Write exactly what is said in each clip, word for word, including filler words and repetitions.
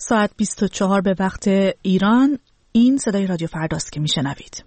ساعت بیست و چهار به وقت ایران. این صدای رادیو فرداست که میشنوید.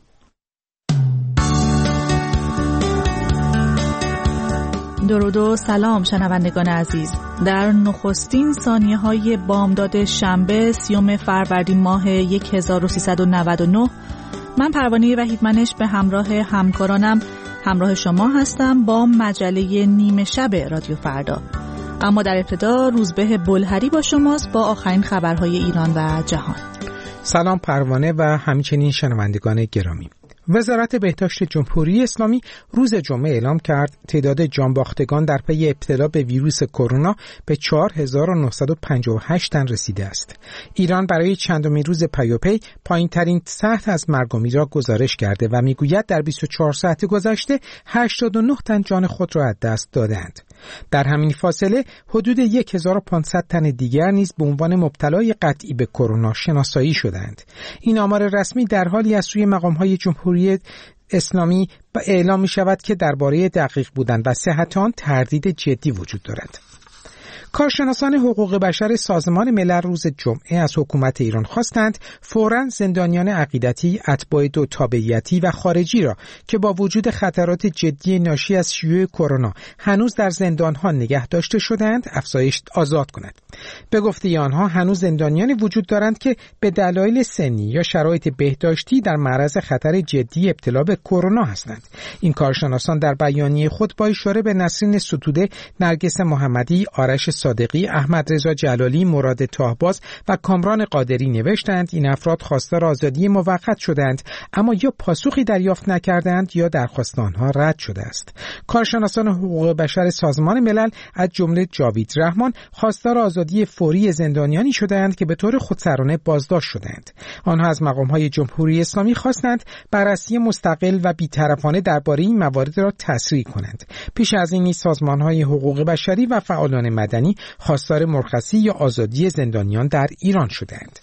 درود و سلام شنوندگان عزیز. در نخستین ثانیه های بامداد شنبه سیوم فروردین ماه هزار و سیصد و نود و نه من پروانه وحیدمنش به همراه همکارانم همراه شما هستم با مجله نیمه شب رادیو فردا. اما در ابتدا روزبه بلهری با شماست با آخرین خبرهای ایران و جهان. سلام پروانه و همچنین شنوندگان گرامی. وزارت بهداشت جمهوری اسلامی روز جمعه اعلام کرد تعداد جانباختگان در پی ابتلا به ویروس کرونا به چهار هزار و نهصد و پنجاه و هشت تن رسیده است. ایران برای چندمین روز پیاپی پایین‌ترین سطح از مرگ و میر را گزارش کرده و میگوید در بیست و چهار ساعت گذشته هشتاد و نه تن جان خود را از دست دادند. در همین فاصله حدود هزار و پانصد تن دیگر نیز به عنوان مبتلای قطعی به کرونا شناسایی شدند. این آمار رسمی در حالی از سوی مقام‌های جمهوری اسلامی اعلام می شود که درباره دقیق بودن و صحت آن تردید جدی وجود دارد. کارشناسان حقوق بشر سازمان ملل روز جمعه از حکومت ایران خواستند فوراً زندانیان عقیدتی، اتباع دو تابعیتی و خارجی را که با وجود خطرات جدی ناشی از شیوع کرونا هنوز در زندانها نگه داشته شدند، افزایش آزاد کند. به گفته آنها هنوز زندانیانی وجود دارند که به دلایل سنی یا شرایط بهداشتی در معرض خطر جدی ابتلا به کرونا هستند. این کارشناسان در بیانیه خود با اشاره به نسرین ستوده، نرگس محمدی، آرش صادقی، احمد رضا جلالی، مراد طاهباز و کامران قادری نوشتند این افراد خواستار آزادی موقت شدند اما یا پاسخی دریافت نکردند یا درخواست آنها رد شده است. کارشناسان حقوق بشر سازمان ملل از جمله جاوید رحمان خواستار آزادی فوری زندانیانی شدند که به طور خودسرانه بازداشت شدند. آنها از مقام‌های جمهوری اسلامی خواستند بررسی مستقل و بی‌طرفانه درباره این موارد را تسریع کنند. پیش از این سازمان‌های حقوق بشری و فعالان مدنی خواستار مرخصی یا آزادی زندانیان در ایران شدند.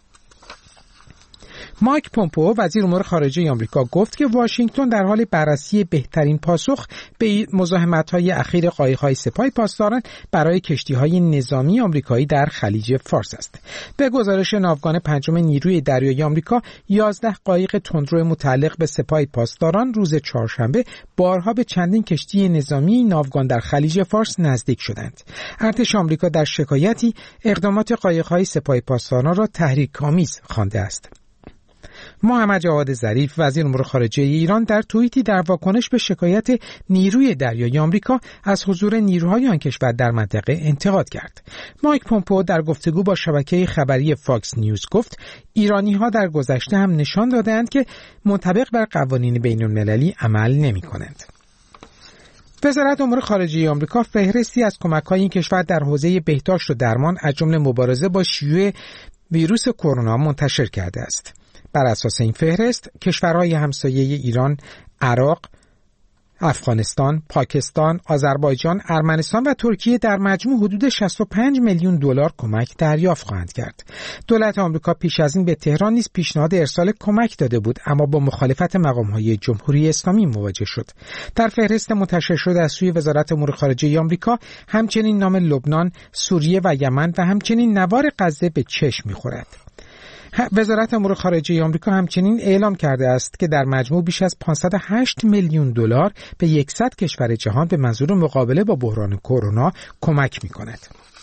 مایک پومپئو وزیر امور خارجه آمریکا گفت که واشنگتن در حال بررسی بهترین پاسخ به مزاحمت‌های اخیر قایق‌های سپاه پاسداران برای کشتی‌های نظامی آمریکایی در خلیج فارس است. به گزارش ناوگان پنجم نیروی دریایی آمریکا، یازده قایق تندرو متعلق به سپاه پاسداران روز چهارشنبه بارها به چندین کشتی نظامی ناوگان در خلیج فارس نزدیک شدند. ارتش آمریکا در شکایتی اقدامات قایق‌های سپاه پاسداران را تحریک‌آمیز خوانده است. محمد جواد ظریف وزیر امور خارجه ایران در توییتی در واکنش به شکایت نیروی دریایی آمریکا از حضور نیروهای آن کشور در منطقه انتقاد کرد. مایک پومپئو در گفتگو با شبکه خبری فاکس نیوز گفت ایرانی‌ها در گذشته هم نشان دادند که منطبق بر قوانین بین‌المللی عمل نمی‌کنند. وزارت امور خارجه آمریکا فهرستی از کمک‌های این کشور در حوزه بهداشت و درمان از جمله مبارزه با شیوع ویروس کرونا منتشر کرده است. بر اساس این فهرست کشورهای همسایه ایران، عراق، افغانستان، پاکستان، آذربایجان، ارمنستان و ترکیه در مجموع حدود شصت و پنج میلیون دلار کمک دریافت خواهند کرد. دولت آمریکا پیش از این به تهران نیز پیشنهاد ارسال کمک داده بود اما با مخالفت مقام‌های جمهوری اسلامی مواجه شد. در فهرست منتشر شده از سوی وزارت امور خارجه آمریکا همچنین نام لبنان، سوریه و یمن و همچنین نوار غزه به چشم می‌خورد. وزارت امور خارجه آمریکا همچنین اعلام کرده است که در مجموع بیش از پانصد و هشت میلیون دلار به صد کشور جهان به منظور مقابله با بحران کرونا کمک می‌کند.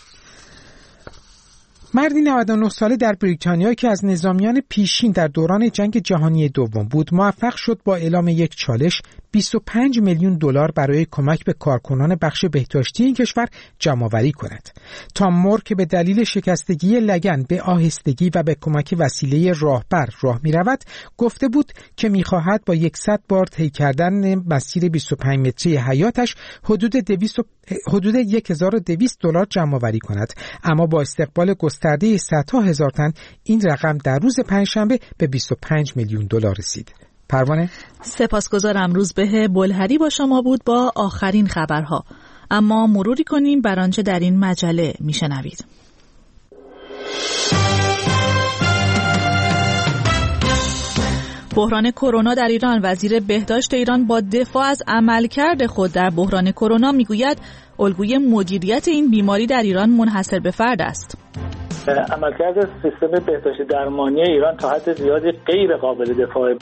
مردی نود و نه ساله در بریتانیا که از نظامیان پیشین در دوران جنگ جهانی دوم بود موفق شد با اعلام یک چالش بیست و پنج میلیون دلار برای کمک به کارکنان بخش بهداشتی این کشور جمع‌آوری کند. تام مور که به دلیل شکستگی لگن به آهستگی و به کمک وسیله راهبر راه می‌رود گفته بود که می‌خواهد با صد بار طی کردن مسیر بیست و پنج متری حیاتش حدود دویست حدود هزار و دویست دلار جمع‌آوری کند، اما با استقبال گسترده صدها هزار تن این رقم در روز پنجشنبه به بیست و پنج میلیون دلار رسید. پروانه، سپاسگزارم. روزبه بلهری با شما بود با آخرین خبرها. اما مروری کنیم بر آنچه در این مجله میشنوید. بحران کرونا در ایران. وزیر بهداشت ایران با دفاع از عملکرد خود در بحران کرونا میگوید الگوی مدیریت این بیماری در ایران منحصر به فرد است. عملکرد سیستم بهداشت درمانی ایران تا حد زیادی غیر قابل دفاعه.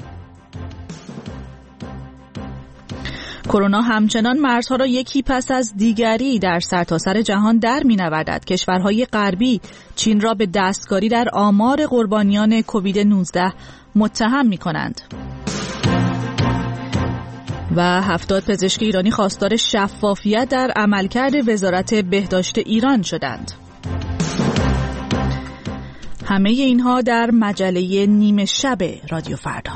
کرونا همچنان مرزها را یکی پس از دیگری در سرتاسر جهان در می‌نوردد. کشورهای غربی چین را به دستکاری در آمار قربانیان کووید نوزده متهم می‌کنند. و هفتاد پزشک ایرانی خواستار شفافیت در عملکرد وزارت بهداشت ایران شدند. همه اینها در مجله نیمه شب رادیو فردا.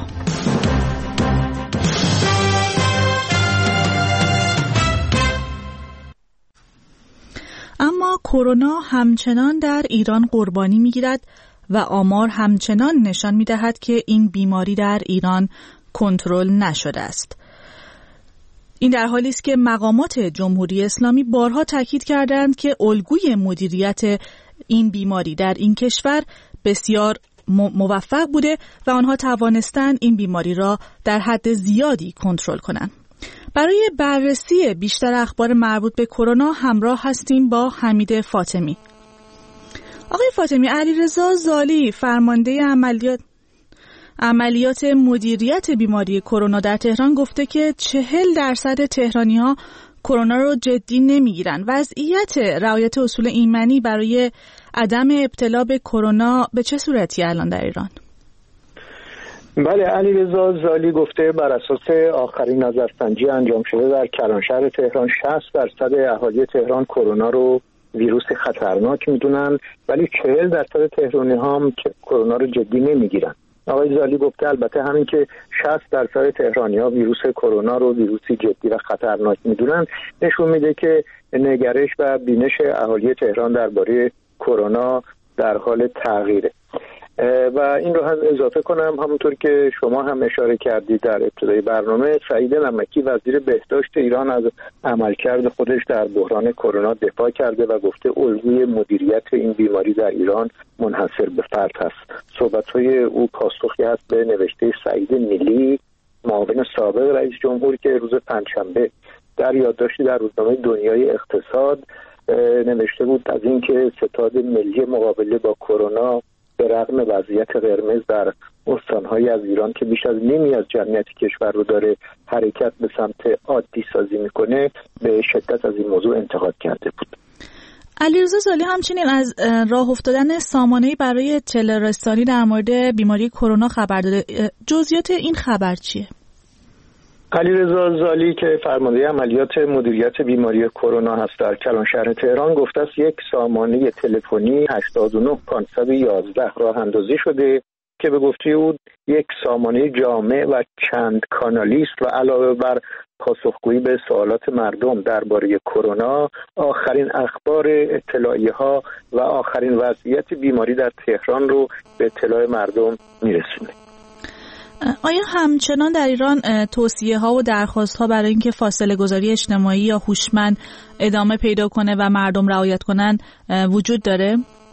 اما کرونا همچنان در ایران قربانی می‌گیرد و آمار همچنان نشان می‌دهد که این بیماری در ایران کنترل نشده است. این در حالی است که مقامات جمهوری اسلامی بارها تاکید کردند که الگوی مدیریت این بیماری در این کشور بسیار موفق بوده و آنها توانستند این بیماری را در حد زیادی کنترل کنند. برای بررسی بیشتر اخبار مربوط به کرونا همراه هستیم با حمید فاطمی. آقای فاطمی، علیرضا زالی فرمانده عملیات عملیات مدیریت بیماری کرونا در تهران گفته که چهل درصد تهرانی‌ها کرونا رو جدی نمیگیرن. وضعیت رعایت اصول ایمنی برای عدم ابتلا به کرونا به چه صورتی الان در ایران؟ بله، علیرضا زالی گفته بر اساس آخرین نظرسنجی انجام شده در کلانشهر تهران شصت درصد اهالی تهران کرونا رو ویروس خطرناک میدونن، ولی چهل درصد تهرانی ها هم کرونا رو جدی نمیگیرن. آقای زالی گفته البته همین که شصت درصد تهرانی ها ویروس کرونا رو ویروسی جدی و خطرناک میدونن نشون میده که نگرش و بینش اهالی تهران درباره کرونا در حال تغییره. و این رو هم اضافه کنم، همونطور که شما هم اشاره کردید در ابتدای برنامه، سعید نمکی وزیر بهداشت ایران از عملکرد خودش در بحران کرونا دفاع کرده و گفته الگوی مدیریت این بیماری در ایران منحصر به فرد است. صحبت‌های او پاسخی است به نوشته سعید نیلی، معاون سابق رئیس جمهور، که روز پنجشنبه در یادداشتی در روزنامه دنیای اقتصاد نوشته بود از اینکه ستاد ملی مقابله با کرونا به رغم وضعیت قرمز در استان‌های از ایران که بیش از نیمی از جمعیت کشور رو داره حرکت به سمت عادی سازی میکنه، به شدت از این موضوع انتقاد کرده بود. علیرضا زالی همچنین از راه افتادن سامانه‌ای برای تله‌رسانی در مورد بیماری کرونا خبر داده. جزئیات این خبر چیه؟ علیرضا زالی که فرمانده عملیات مدیریت بیماری کرونا هست در کلانشهر تهران گفته است یک سامانه تلفنی هشتاد و نه پانصد و یازده راه اندازی شده که به گفته او یک سامانه جامع و چند کانالی است و علاوه بر پاسخگویی به سوالات مردم درباره کرونا، آخرین اخبار اطلاعیه‌ها و آخرین وضعیت بیماری در تهران رو به اطلاع مردم میرسونه. آیا همچنان در ایران توصیه ها و درخواست ها برای اینکه فاصله گذاری اجتماعی یا هوشمند ادامه پیدا کنه و مردم رعایت کنن وجود داره؟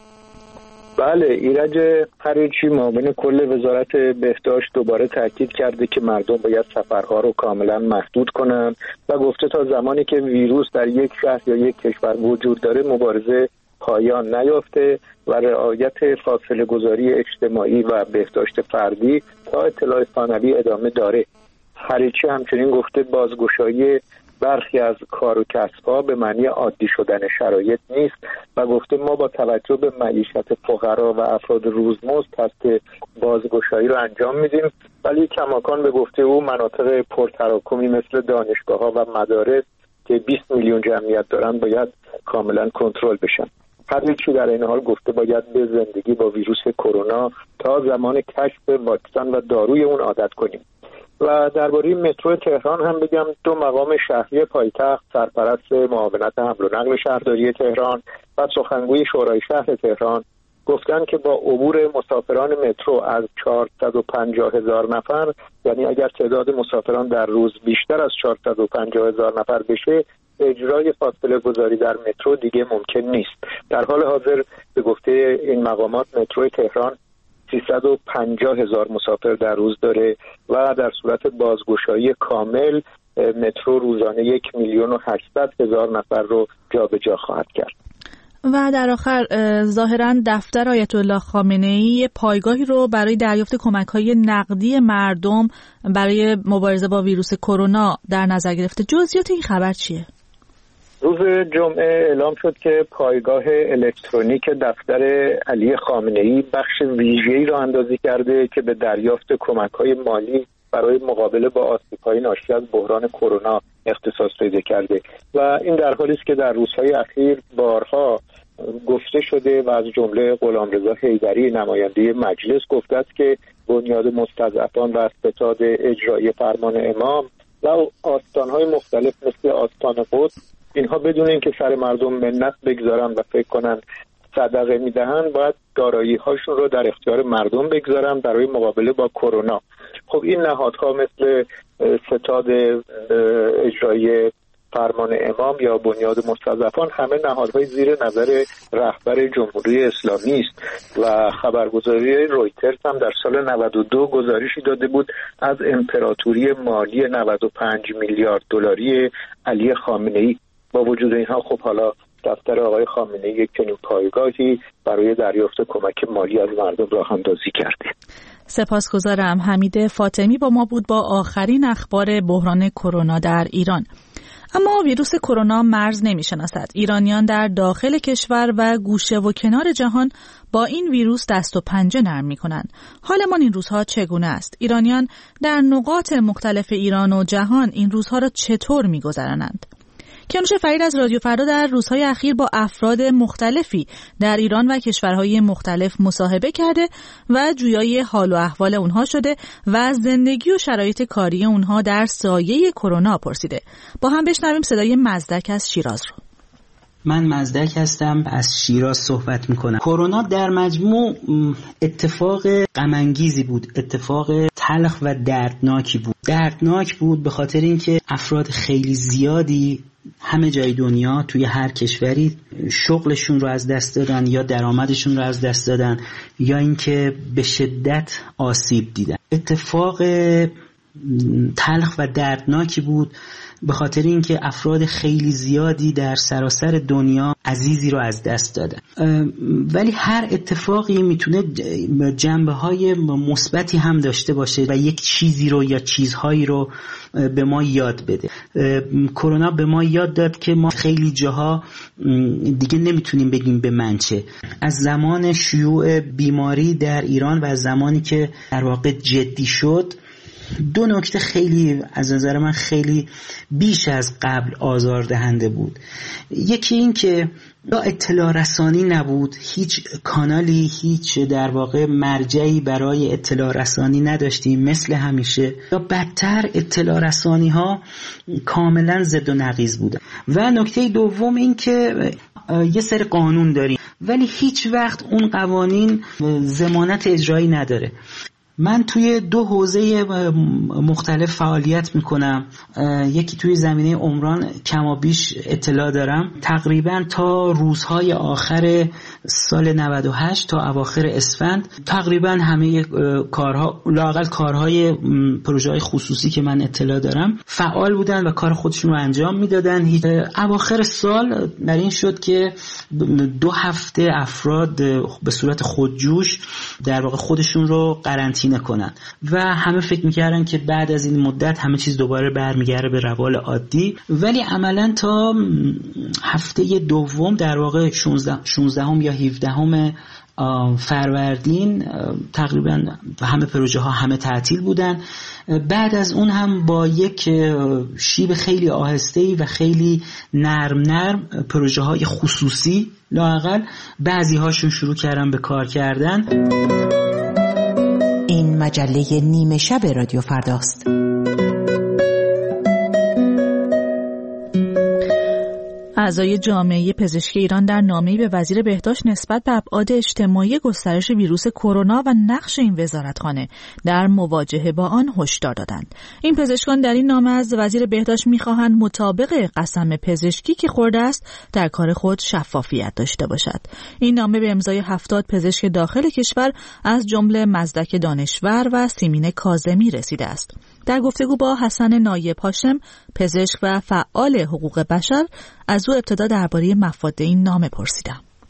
بله، ایرج قریچی معاون کل وزارت بهداشت دوباره تاکید کرده که مردم باید سفرها رو کاملا محدود کنن و گفته تا زمانی که ویروس در یک شهر یا یک کشور وجود داره مبارزه پایان نیافته و رعایت فاصله گذاری اجتماعی و بهداشت فردی تا اطلاع ثانوی ادامه داره. خریچی همچنین گفته بازگشایی برخی از کار و کسب‌ها به معنی عادی شدن شرایط نیست و گفته ما با توجه به معیشت فقرا و افراد روزمزد قصد بازگشایی رو انجام میدیم، ولی کماکان به گفته او مناطق پرتراکمی مثل دانشگاه‌ها و مدارس که بیست میلیون جمعیت دارن باید کاملا کنترل بشن. هرچی در این حال گفته باید به زندگی با ویروس کرونا تا زمان کشف واکسن و داروی اون عادت کنیم. و درباره مترو تهران هم بگم دو مقام شهری پایتخت، سرپرست معاونت حمل و نقل شهرداری تهران و سخنگوی شورای شهر تهران گفتن که با عبور مسافران مترو از چهارصد و پنجاه هزار نفر، یعنی اگر تعداد مسافران در روز بیشتر از چهارصد و پنجاه هزار نفر بشه، اجرای فاصله گذاری در مترو دیگه ممکن نیست. در حال حاضر به گفته این مقامات مترو تهران سیصد و پنجاه هزار مسافر در روز داره و در صورت بازگشایی کامل مترو روزانه یک میلیون و هشتصد هزار نفر رو جابجا خواهد کرد. و در آخر ظاهراً دفتر آیت الله خامنه‌ای پایگاهی رو برای دریافت کمک‌های نقدی مردم برای مبارزه با ویروس کرونا در نظر گرفته. جزئیات این خبر چیه؟ روز جمعه اعلام شد که پایگاه الکترونیک دفتر علی خامنه‌ای بخش ویژه‌ای را اندازی کرده که به دریافت کمک‌های مالی برای مقابله با آسیب‌های ناشی از بحران کرونا اختصاص پیدا کرده و این در حالی است که در روزهای اخیر بارها گفته شده و از جمله غلامرضا حیدری نماینده مجلس گفته است که بنیاد مستضعفان و ستاد اجرایی فرمان امام و آستان‌های مختلف مثل آستان قدس اینها بدون اینکه سر مردم منت بگذارن و فکر کنن صدقه میدهن باید دارایی هاشون رو در اختیار مردم بگذارن برای مقابله با کرونا. خب این نهادها مثل ستاد اجرایی فرمان امام یا بنیاد مستضعفان همه نهادهای زیر نظر رهبر جمهوری اسلامی است و خبرگزاری رویترز هم در سال نود و دو گزارشی داده بود از امپراتوری مالی نود و پنج میلیارد دلاری علی خامنه‌ای. با وجود اینها خب حالا دفتر آقای خامنه‌ای یک چنین پایگاهی برای دریافت کمک مالی از مردم راه اندازی کرده. سپاسگزارم. حمید فاطمی با ما بود با آخرین اخبار بحران کرونا در ایران. اما ویروس کرونا مرز نمی‌شناسد. ایرانیان در داخل کشور و گوشه و کنار جهان با این ویروس دست و پنجه نرم می‌کنند. حالمان این روزها چگونه است؟ ایرانیان در نقاط مختلف ایران و جهان این روزها را چطور می‌گذرانند؟ کیانوش فرید از رادیو فردا در روزهای اخیر با افراد مختلفی در ایران و کشورهای مختلف مصاحبه کرده و جویای حال و احوال اونها شده و زندگی و شرایط کاری اونها در سایه کرونا پرسیده. با هم بشنویم صدای مزدک از شیراز رو. من مزدک هستم، از شیراز صحبت میکنم. کرونا در مجموع اتفاق غم انگیزی بود، اتفاق تلخ و دردناکی بود. دردناک بود به خاطر اینکه افراد خیلی زیادی همه جای دنیا توی هر کشوری شغلشون رو از دست دادن یا درآمدشون رو از دست دادن یا اینکه به شدت آسیب دیدن. اتفاق تلخ و دردناکی بود به خاطر اینکه افراد خیلی زیادی در سراسر دنیا عزیزی رو از دست دادن. ولی هر اتفاقی میتونه جنبه‌های مثبتی هم داشته باشه و یک چیزی رو یا چیزهایی رو به ما یاد بده. کرونا به ما یاد داد که ما خیلی جاها دیگه نمیتونیم بگیم به من چه. از زمان شیوع بیماری در ایران و از زمانی که در واقع جدی شد، دو نکته خیلی از نظر من خیلی بیش از قبل آزاردهنده بود. یکی این که یا اطلاع رسانی نبود، هیچ کانالی، هیچ در واقع مرجعی برای اطلاع رسانی نداشتیم مثل همیشه، یا بدتر اطلاع رسانی ها کاملا ضد و نقیض بودن. و نکته دوم این که یه سری قانون داریم ولی هیچ وقت اون قوانین ضمانت اجرایی نداره. من توی دو حوزه مختلف فعالیت میکنم. یکی توی زمینه عمران کمابیش اطلاع دارم. تقریبا تا روزهای آخر سال نود و هشت تا اواخر اسفند تقریبا همه کارها، لااقل کارهای پروژه‌های خصوصی که من اطلاع دارم فعال بودن و کار خودشون رو انجام میدادن. اواخر سال در این شد که دو هفته افراد به صورت خودجوش در واقع خودشون رو قرنطینه نکنن و همه فکر میکردن که بعد از این مدت همه چیز دوباره برمیگرده به روال عادی. ولی عملا تا هفته دوم در واقع شانزدهم یا هفدهم فروردین تقریبا همه پروژه ها همه تعطیل بودن. بعد از اون هم با یک شیب خیلی آهسته‌ای و خیلی نرم نرم پروژه های خصوصی لااقل بعضی هاشون شروع کردن به کار کردن. این مجله نیمه شب رادیو فرداست. اعضای جامعه پزشکی ایران در نامه‌ای به وزیر بهداشت نسبت به ابعاد اجتماعی گسترش ویروس کرونا و نقش این وزارتخانه در مواجهه با آن هشدار دادند. این پزشکان در این نامه از وزیر بهداشت می‌خواهند مطابق قسم پزشکی که خورده است در کار خود شفافیت داشته باشد. این نامه به امضای هفتاد پزشک داخل کشور از جمله مزدک دانشور و سیمین کاظمی رسیده است. در گفتگو با حسن نایب هاشم، پزشک و فعال حقوق بشر، از او ابتدا درباره مفاد این نامه پرسیدم.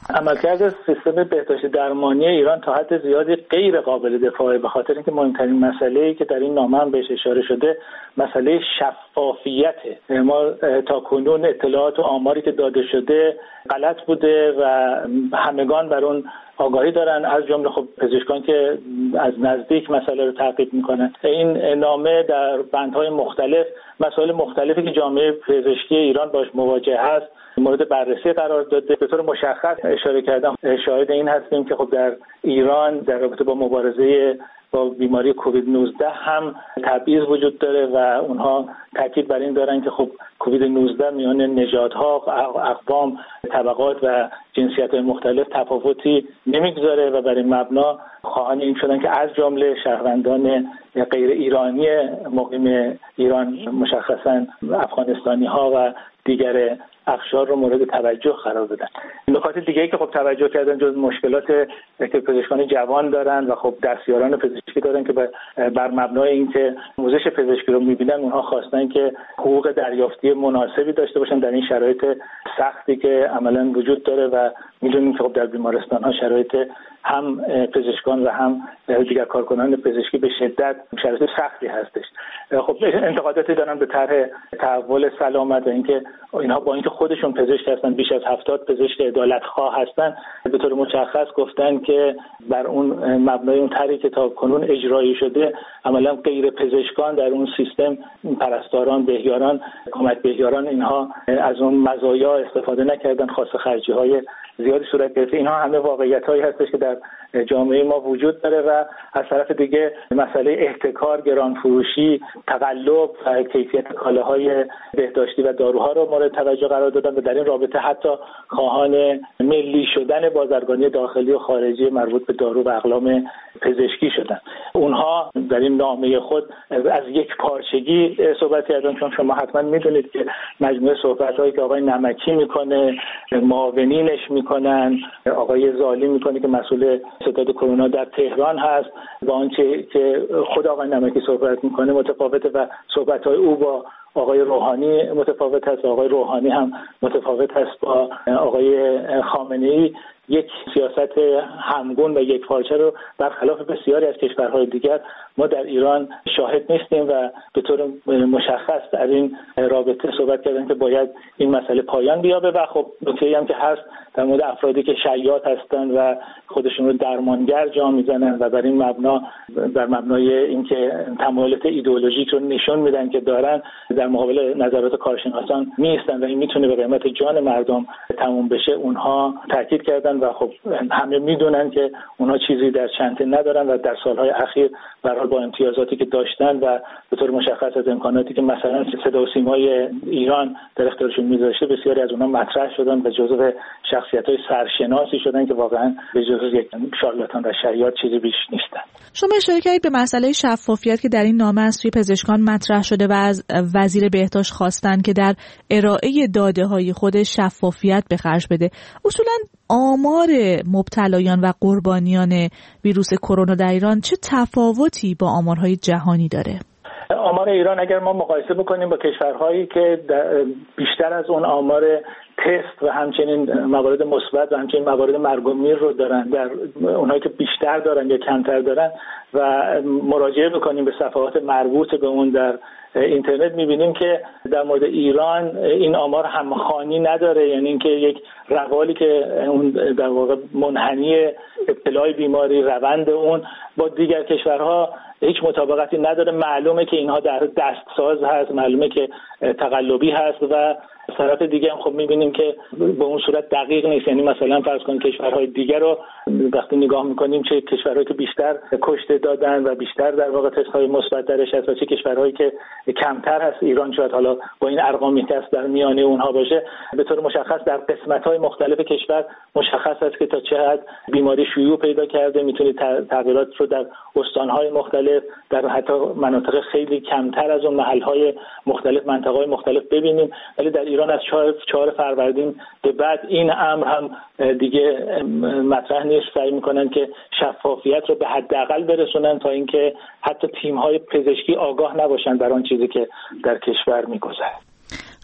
عملکرد سیستم بهداشت درمانی ایران تا حد زیادی غیر قابل دفاعه، به خاطر اینکه مهمترین مسئله‌ای که در این نامه هم بهش اشاره شده مسئله شفافیته. ما تا کنون اطلاعات و آماری که داده شده غلط بوده و همگان بر اون آگاهی دارن، از جمله خب پزشکان که از نزدیک مسئله رو تعقیب میکنن. این نامه در بندهای مختلف مسائل مختلفی که جامعه پزشکی ایران باش مواجه هست مورد بررسی قرار داده. به طور مشخص اشاره کردم شاهد این هستیم که خب در ایران در رابطه با مبارزه با بیماری کووید نوزده هم تبعیض وجود داره و اونها تاکید بر این دارن که خب کووید نوزده میان نژادها، اقوام، طبقات و جنسیت‌های مختلف تفاوتی نمیگذاره و بر این مبنا خواهان این شدن که از جمله شهروندان غیر ایرانی مقیم ایران، مشخصاً افغانستانی‌ها و دیگر اقشار رو مورد توجه قرار بدن. نکات دیگه‌ای که خب توجه کردن جز مشکلات که پزشکان جوان دارن و خب دستیاران پزشکی دارن که بر مبنای اینکه آموزش پزشکی رو می‌بینن اونها خواستن که حقوق دریافتی مناسبی داشته باشن در این شرایط سختی که عملاً وجود داره و می‌دونیم که خب در بیمارستان‌ها شرایط هم پزشکان و هم دیگر کارکنان پزشکی به شدت شرایط سختی هستش. خب انتقاداتی دارن به طرح تحول سلامت و اینکه اینها با اینکه خودشون پزشک هستن، بیش از هفتاد پزشک عدالتخواه هستن، به طور مشخص گفتن که بر اون مبنای اون طرحی که تا کنون اجرایی شده عملا غیر پزشکان در اون سیستم، پرستاران، بهیاران، کمک بهیاران، اینها از اون مزایا استفاده نکردن، خاصه خرجی‌های زیادی صورت گرفته. اینها همه واقعیت‌هایی هستش که در جامعه ما وجود داره و از طرف دیگه مسئله احتکار، گرانفروشی، تقلب و کیفیت کالاهای بهداشتی و داروها رو مورد توجه قرار دادن و در این رابطه حتی خواهان ملی شدن بازرگانی داخلی و خارجی مربوط به دارو و اقلام پزشکی شدن. اونها در این نامه خود از یک پارچگی صحبت کردن، چون شما حتما میدونید که مجموعه صحبت‌هایی که آقای نمکی میکنه، معاونینش میکنن، آقای زالی میکنه که مسئول ستاد کرونا در تهران هست، با آنچه که خود آقای نمکی صحبت میکنه متفاوته و صحبت‌های او با آقای روحانی متفاوت است. آقای روحانی هم متفاوت است با آقای خامنه‌ای. یک سیاست همگون و یک پارچه رو برخلاف بسیاری از کشورهای دیگر ما در ایران شاهد نیستیم و به طور مشخص در این رابطه صحبت کردن که باید این مسئله پایان بیابه و خب نکته‌ای هم که هست در مورد افرادی که شیاد هستن و خودشون رو درمانگر جا میزنن و بر این مبنا بر مبنای اینکه تمایلات ایدئولوژیک رو نشون میدن که دارن در مقابل نظرات کارشناسان میستن و این میتونه به قیمت جان مردم تموم بشه، اونها تاکید کردن و خب همه میدونن که اونها چیزی در چنته ندارن و در سالهای اخیر به هر حال با امتیازاتی که داشتن و به طور مشخص از امکاناتی که مثلا صدا و سیمای ایران در اختیارشون میذاشته بسیاری از اونها مطرح شدن و جزو شخصیت‌های سرشناسی شدن که واقعا به جز یک شارلاتان و شیاد چیزی بیش نیستن. شما اشاره کردید به مسئله شفافیت که در این نامه از سوی پزشکان مطرح شده و از وزیر بهداشت خواستن که در ارائه داده‌های خود شفافیت به خرج بده. اصولاً آمار مبتلایان و قربانیان ویروس کرونا در ایران چه تفاوتی با آمارهای جهانی داره؟ آمار ایران اگر ما مقایسه بکنیم با کشورهایی که بیشتر از اون آمار تست و همچنین موارد مثبت و همچنین موارد مرگ و میر رو دارن، در اونهایی که بیشتر دارن یا کمتر دارن و مراجعه بکنیم به صفحات مربوط به اون در اینترنت میبینیم که در مورد ایران این آمار همخوانی نداره، یعنی اینکه یک روالی که اون در واقع منحنی ابتلای بیماری روند اون با دیگر کشورها هیچ مطابقتی نداره. معلومه که اینها در دستساز هست، معلومه که تقلبی هست و طرف دیگه هم خب میبینیم که به اون صورت دقیق نیست. یعنی مثلا فرض کنید کشورهای دیگر رو وقتی نگاه میکنیم چه کشورهایی که بیشتر کشته دادن و بیشتر در واقع تست‌های مثبت درش هست و چه کشورهایی که کمتر هست، ایران شاید حالا با این ارقامی که هست در میانه اونها باشه، به طور مشخص در قسمت‌های مختلف کشور مشخص است که تا چه حد بیماری شیوع پیدا کرده. میتونید تغییرات رو در استان‌های مختلف، در حتی مناطق خیلی کمتر از اون محل‌های مختلف، مناطق‌های مختلف ببینیم. ولی در ایران از چهار فروردین به بعد این امر هم دیگه مطرح نیست. سعی میکنن که شفافیت رو به حداقل برسونن تا اینکه حتی تیم‌های پزشکی آگاه نباشن بر آن چیزی که در کشور میگذره.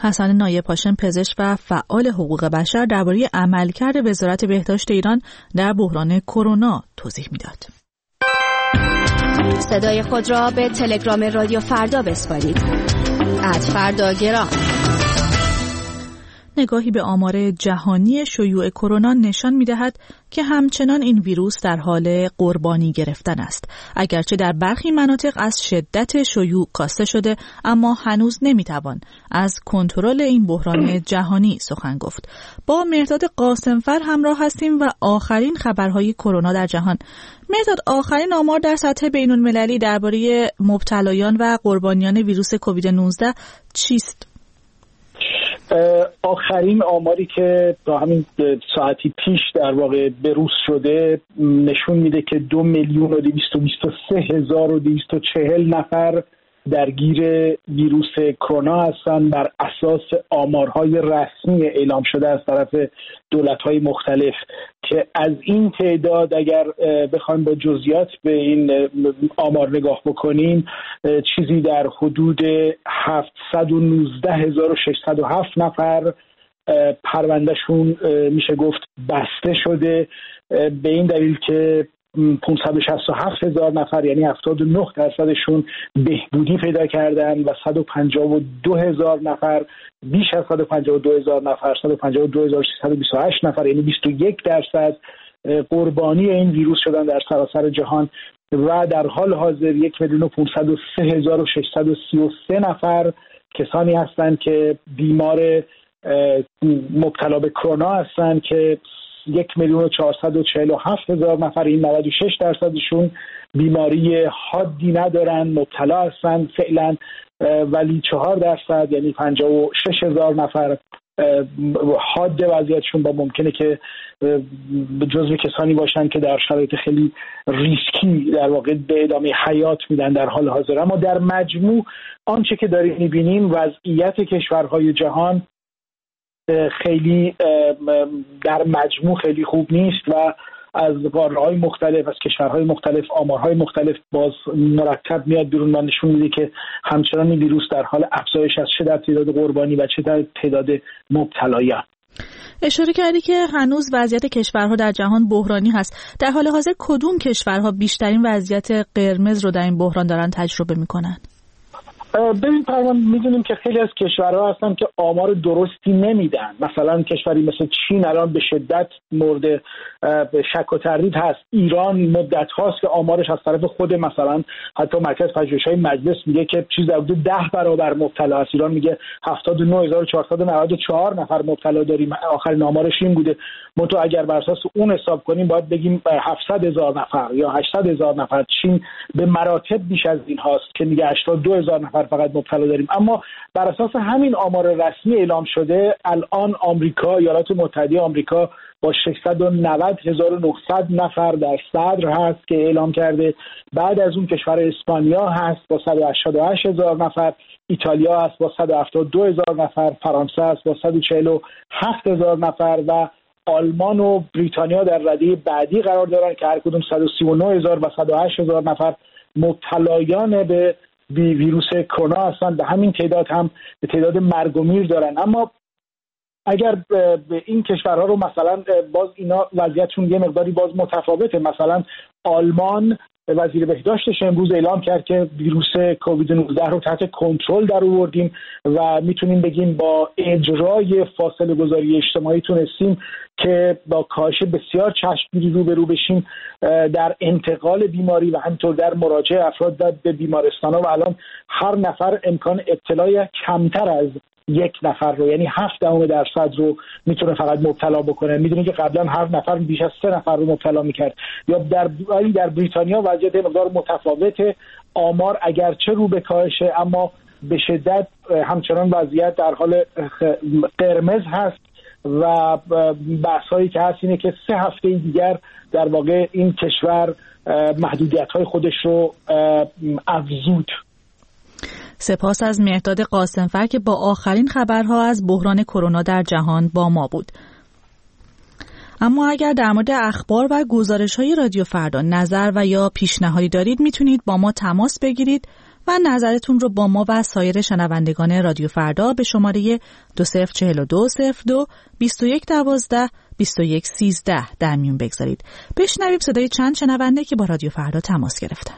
حسن نایب هاشم، پزشک و فعال حقوق بشر، درباره عملکرد وزارت بهداشت ایران در بحران کرونا توضیح میداد. صدای خود را به تلگرام رادیو فردا بسپارید. ات فردا گرام. نگاهی به آمار جهانی شیوع کرونا نشان می‌دهد که همچنان این ویروس در حال قربانی گرفتن است. اگرچه در برخی مناطق از شدت شیوع کاسته شده، اما هنوز نمی‌توان از کنترل این بحران جهانی سخن گفت. با مهرداد قاسمفر همراه هستیم و آخرین خبرهای کرونا در جهان. مهرداد، آخرین آمار در سطح بین‌المللی درباره مبتلایان و قربانیان ویروس کووید نوزده چیست؟ آخرین آماری که تا همین ساعتی پیش در واقع بروز شده نشون میده که دو میلیون و دویست و بیست و سه هزار و دویست و چهل نفر درگیر ویروس کرونا هستند بر اساس آمارهای رسمی اعلام شده از طرف دولت‌های مختلف، که از این تعداد اگر بخوایم با جزئیات به این آمار نگاه بکنیم چیزی در حدود هفتصد و نوزده هزار و ششصد و هفت نفر پروندهشون میشه گفت بسته شده، به این دلیل که پانصد و شصت و هفت هزار نفر یعنی هفتاد و نه درصدشون بهبودی پیدا کردن و صد و پنجاه و دو هزار نفر، بیش از صد و پنجاه و دو هزار نفر، صد و پنجاه و دو هزار و سیصد و بیست و هشت نفر یعنی بیست و یک درصد قربانی این ویروس شدن در سراسر جهان و در حال حاضر یک میلیون و پانصد و سه هزار و ششصد و سی و سه نفر کسانی هستند که بیمار مبتلا به کرونا هستند که یک میلیون و چهارصد و چهل و هفت هزار نفر، این نود و شش درصدشون بیماری حادی ندارن، مبتلا هستن فعلا، ولی چهار درصد یعنی پنجاه و شش هزار نفر حاد وضعیتشون با ممکنه که جزو کسانی باشن که در شرایط خیلی ریسکی در واقع به ادامه حیات میدن در حال حاضر. اما در مجموع آنچه که داریم میبینیم وضعیت کشورهای جهان خیلی در مجموع خیلی خوب نیست و از قاره‌های مختلف، از کشورهای مختلف آمارهای مختلف باز مرتب میاد بیرون و نشون میده که همچنان این ویروس در حال افزایش است، چه در تعداد قربانی و چه در تعداد مبتلایان. اشاره کردی که هنوز وضعیت کشورها در جهان بحرانی هست. در حال حاضر کدوم کشورها بیشترین وضعیت قرمز رو در این بحران دارن تجربه میکنن؟ ببین پروان، میدونیم که خیلی از کشورها هستن که آمار درستی نمیدن. مثلا کشوری مثل چین الان به شدت مورد شک و تردید هست. ایران مدت هاست که آمارش از طرف خود مثلا حتی مرکز پژوهش‌های مجلس میگه که چیز در حدود ده برابر مبتلا است. ایران میگه هفتاد و نه هزار و چهارصد و نود و چهار نفر مبتلا داریم، آخرین آمارش این بوده. منتها اگر بر اساس اون حساب کنیم باید بگیم هفتصد هزار نفر یا هشتصد هزار نفر. چین به مراتب بیش از این هاست که میگه هشتاد و دو هزار نفر فقط مبتلا داریم. اما بر اساس همین آمار رسمی اعلام شده الان آمریکا، ایالات متحده آمریکا با ششصد و نود هزار و نهصد نفر در صدر هست که اعلام کرده. بعد از اون کشور اسپانیا هست با صد و هشتاد و هشت هزار نفر، ایتالیا هست با صد و هفتاد و دو هزار نفر، فرانسه هست با صد و چهل و هفت هزار نفر و آلمان و بریتانیا در رده بعدی قرار دارن که هر کدوم صد و سی و نه هزار و صد و هشت هزار نفر مبتلایان به ویروس کرونا هستن. به همین تعداد هم به تعداد مرگ و میر دارن. اما اگر به این کشورها رو مثلا باز اینا وضعیتشون یه مقداری باز متفاوته. مثلا آلمان وزیر بهداشتش امروز اعلام کرد که ویروس کووید نوزده رو تحت کنترل در آوردیم و میتونیم بگیم با اجرای فاصله گذاری اجتماعی تونستیم که با کاهش بسیار چشمگیری رو به رو بشیم در انتقال بیماری و همینطور در مراجعه افراد به بیمارستان‌ها و الان هر نفر امکان ابتلا کمتر از یک نفر رو یعنی هفت دهم درصد رو میتونه فقط مبتلا بکنه. میدونی که قبلا هر نفر بیش از سه نفر رو مبتلا میکرد. یا در در بریتانیا وضعیت مقدار متفاوته. آمار اگرچه رو به کاهشه اما به شدت همچنان وضعیت در حال قرمز هست و بحثایی که هست اینه که سه هفته دیگر در واقع این کشور محدودیت‌های خودش رو افزود. سپاس از مهرداد قاسمفر که با آخرین خبرها از بحران کرونا در جهان با ما بود. اما اگر در مورد اخبار و گزارش‌های رادیو فردا نظر و یا پیشنهادی دارید میتونید با ما تماس بگیرید و نظرتون رو با ما و سایر شنوندگان رادیو فردا به شماره دو صفر چهل و دو صفر دو بیست و یک دوازده بیست و یک سیزده در میون بگذارید. بشنویم صدای چند شنونده که با رادیو فردا تماس گرفتن.